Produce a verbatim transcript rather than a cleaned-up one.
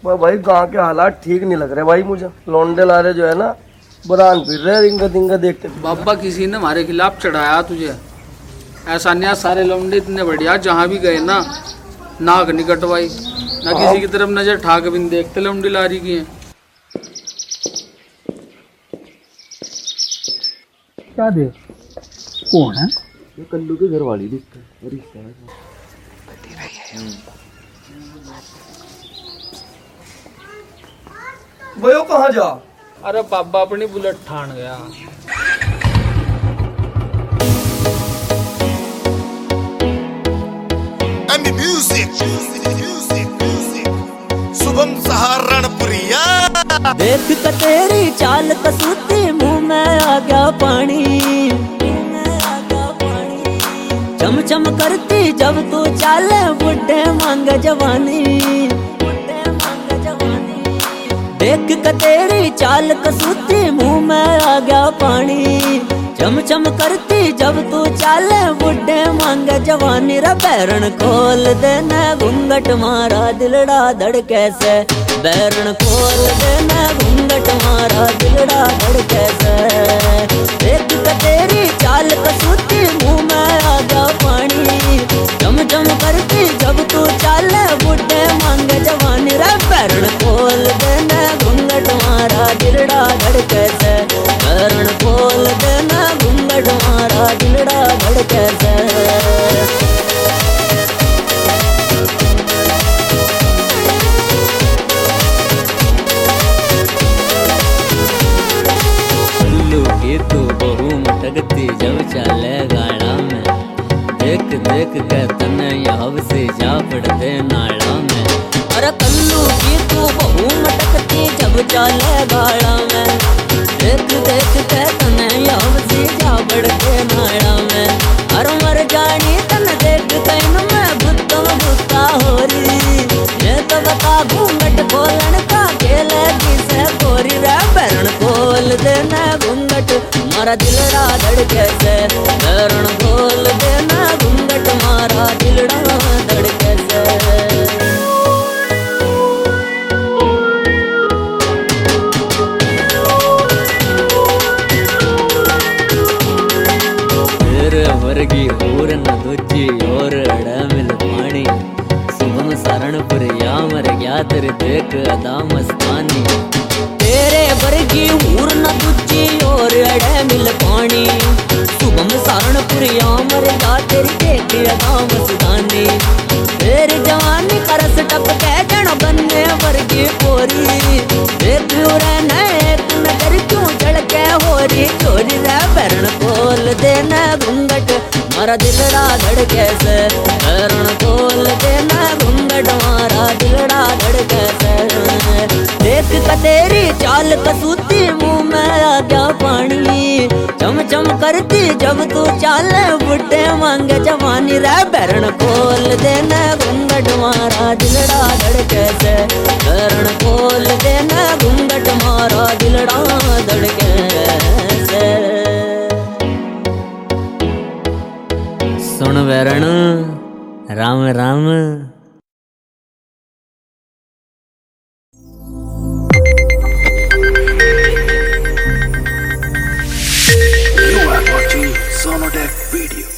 मैं भाई गांव के हालात ठीक नहीं लग रहे भाई मुझे। लौंडे लारे जो है ना बुरान फिर रहे रिंगा दिंगा देखते। बाबा किसी ने हमारे खिलाफ चढ़ाया तुझे, ऐसा नहीं। सारे लौंडे इतने बढ़िया, जहाँ भी गए ना नाक नहीं कटवाई, ना किसी की तरफ नजर ठाक भी नहीं देखते लौंडी लारी की है। क्या दे? कौन है? ये कल्लू के घर वाली दिखता है। वो कहाँ जा? अरे बाबा अपनी बुलेट ठान गया। And the music, music, music, Shubham सहारणपुरिया। देख के तेरी चाल कसूती मुंह में आ गया पानी, चम चम करती जब तू चाले बुढ़े मांग जवानी। देख के तेरी चाल कसूती मुंह में आ गया पानी, चम चम करती जब तू चाले बुढ़े मांगे जवानी। रे बैरन खोल देना घूंघट मारा दिलड़ा धड़के से, बैरन खोल देना घूंघट मारा दिलड़ा धड़के से। देख के तेरी चाल कसूती मुंह में आ गया पानी, चम चम करती जब तू चाले बुढ़े मांगे जवानी। रे बैरन खोल देना घूंघट मारा दिलड़ा धड़के से, बैरन खोल देना घूंघट मारा दिलड़ा धड़के से। उल्लू की तू बहू मटकती जब चले गाड़ा में, देख देख के तने यहाँ से जा पड़ते नाड़ा में। अरे कल्लू की तू बहू मटकती जब चले गाड़ा में, देख देख के तने यहाँ से जा पड़ते नाड़ा में। अरे मर जानी तन देख कैन में भुत्ता भुत्ता हो रही, ये तो बता घूंघट खोलन का खेल किसे कोरी। रे बैरन खोल देना घूंघट मारा दिलड़ा धड़के से, बैरन खोल देना घूंघट मारा दिलड़ा धड़के से। तेरे वर्गी और न दूजी और अड़ मिल पानी, शुभम सहारणपुरिया मर गया तेरे देख अदा मस्तानी। तेरे वर्गी हूर न दूजी और अड़े मिल पानी, शुभम सहारणपुरिया मर गया तेरी देख अदा मस्तानी। तेरी जवानी करस टप के जन बनने वर्गी पोरी, देख रहना एक नजर क्यों झड़के होरी चोरी। रे बैरन खोल देना घूंघट मारा दिलड़ा धड़के से, बैरन खोल देना घूंघट मारा दिलड़ा धड़के से। देख के तेरी चाल कसूती मुंह में आ गया पानी, चम चम करती जब तू चाले बुढ़े मांगे जवानी। रे बैरन खोल देना घूंघट मारा दिलड़ा धड़के से, बैरन खोल देना घूंघट मारा दिलड़ा धड़के से। सुन बैरन Ram Ram. You are watching Sonodec video.